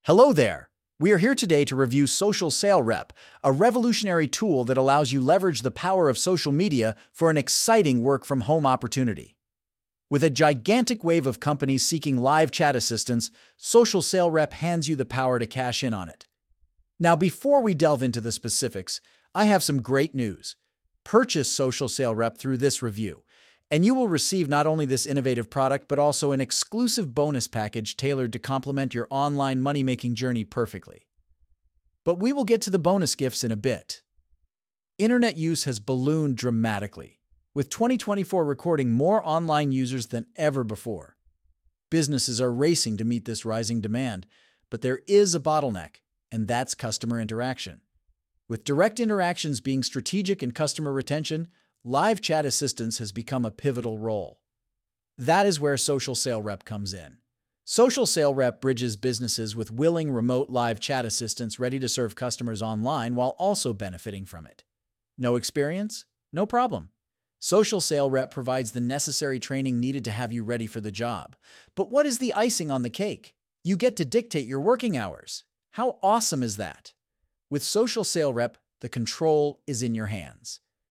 Hello there! We are here today to review Social Sale Rep, a revolutionary tool that allows you leverage the power of social media for an exciting work-from-home opportunity. With a gigantic wave of companies seeking live chat assistance, Social Sale Rep hands you the power to cash in on it. Now, before we delve into the specifics, I have some great news. Purchase Social Sale Rep through this review, and you will receive not only this innovative product, but also an exclusive bonus package tailored to complement your online money-making journey perfectly. But we will get to the bonus gifts in a bit. Internet use has ballooned dramatically, with 2024 recording more online users than ever before. Businesses are racing to meet this rising demand, but there is a bottleneck, and that's customer interaction. With direct interactions being strategic in customer retention, live chat assistance has become a pivotal role. That is where Social Sale Rep comes in. Social Sale Rep bridges businesses with willing remote live chat assistants ready to serve customers online while also benefiting from it. No experience? No problem. Social Sale Rep provides the necessary training needed to have you ready for the job. But what is the icing on the cake? You get to dictate your working hours. How awesome is that? With Social Sale Rep, the control is in your hands.